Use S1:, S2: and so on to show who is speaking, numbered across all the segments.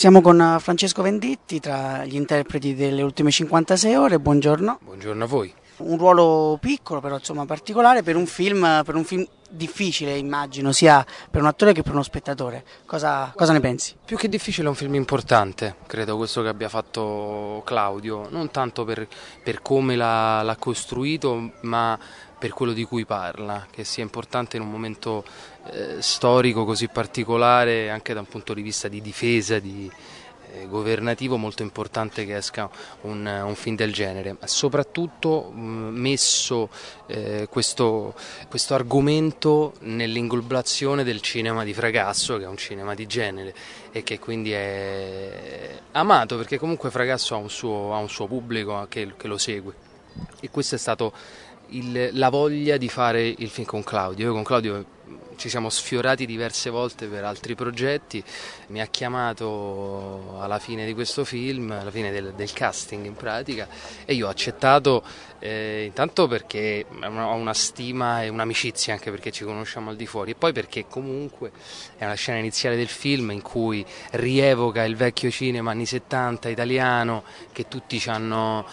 S1: Siamo con Francesco Venditti, tra gli interpreti delle ultime 56 ore. Buongiorno.
S2: Buongiorno a voi.
S1: Un ruolo piccolo, però insomma particolare per un film difficile, immagino, sia per un attore che per uno spettatore. Cosa ne pensi?
S2: Più che difficile è un film importante, credo questo che abbia fatto Claudio, non tanto per come l'ha costruito, ma per quello di cui parla, che sia importante in un momento storico così particolare, anche da un punto di vista di difesa, governativo, molto importante che esca un film del genere, soprattutto messo questo argomento nell'inglobazione del cinema di Fragasso, che è un cinema di genere e che quindi è amato, perché comunque Fragasso ha un suo pubblico che lo segue, e questa è stato la voglia di fare il film con Claudio. Io con Claudio ci siamo sfiorati diverse volte per altri progetti, mi ha chiamato alla fine di questo film, alla fine del casting in pratica, e io ho accettato, intanto perché ho una stima e un'amicizia, anche perché ci conosciamo al di fuori, e poi perché comunque è una scena iniziale del film in cui rievoca il vecchio cinema anni 70 italiano che tutti ci hanno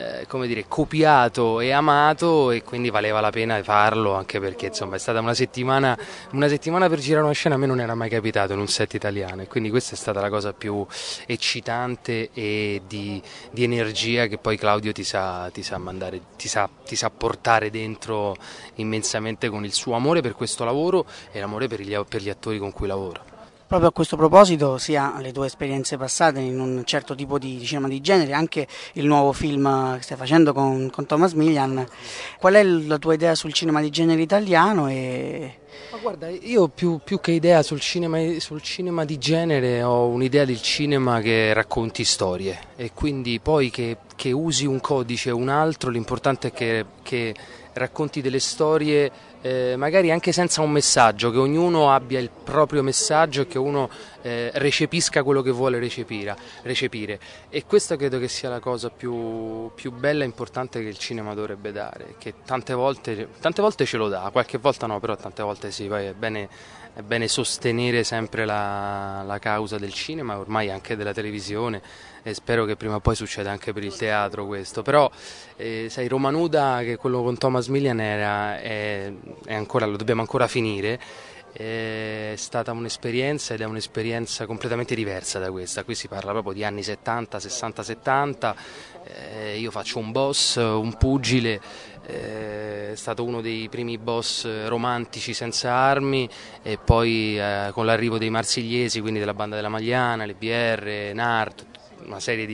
S2: copiato e amato, e quindi valeva la pena farlo, anche perché insomma è stata una settimana per girare una scena, a me non era mai capitato in un set italiano, e quindi questa è stata la cosa più eccitante e di energia che poi Claudio ti sa mandare, ti sa portare dentro immensamente, con il suo amore per questo lavoro e l'amore per gli attori con cui lavora.
S1: Proprio a questo proposito, sia le tue esperienze passate in un certo tipo di cinema di genere, anche il nuovo film che stai facendo con Thomas Milian, qual è la tua idea sul cinema di genere italiano?
S2: Ma guarda, io più che idea sul cinema di genere ho un'idea del cinema che racconti storie, e quindi poi che usi un codice o un altro, l'importante è che racconti delle storie, magari anche senza un messaggio, che ognuno abbia il proprio messaggio e che uno recepisca quello che vuole recepire, e questa credo che sia la cosa più bella e importante che il cinema dovrebbe dare, che tante volte ce lo dà, qualche volta no, però tante volte sì. Poi è bene sostenere sempre la causa del cinema, ormai anche della televisione, e spero che prima o poi succeda anche per il teatro questo. Però sai, Roma Nuda, che quello con Thomas Milian è ancora, lo dobbiamo ancora finire, è stata un'esperienza, ed è un'esperienza completamente diversa da questa. Qui si parla proprio di anni 70, 60, 70, io faccio un boss, un pugile, è stato uno dei primi boss romantici senza armi, e poi con l'arrivo dei Marsigliesi, quindi della Banda della Magliana, le BR, NAR, una serie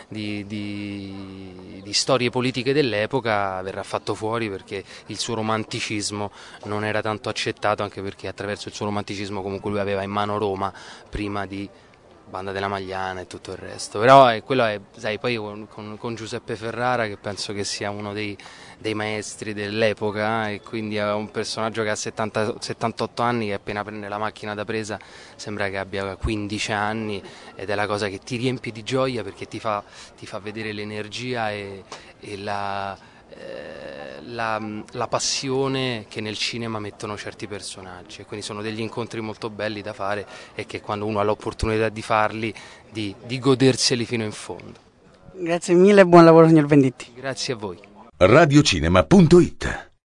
S2: di storie politiche dell'epoca, verrà fatto fuori perché il suo romanticismo non era tanto accettato, anche perché attraverso il suo romanticismo comunque lui aveva in mano Roma prima di Banda della Magliana e tutto il resto. Però quello è, sai, poi con Giuseppe Ferrara, che penso che sia uno dei maestri dell'epoca, e quindi è un personaggio che ha 78 anni, che appena prende la macchina da presa sembra che abbia 15 anni, ed è la cosa che ti riempie di gioia, perché ti fa vedere l'energia e la passione che nel cinema mettono certi personaggi, e quindi sono degli incontri molto belli da fare, e che quando uno ha l'opportunità di farli, di goderseli fino in fondo.
S1: Grazie mille e buon lavoro, signor Venditti.
S2: Grazie a voi.
S3: Radiocinema.it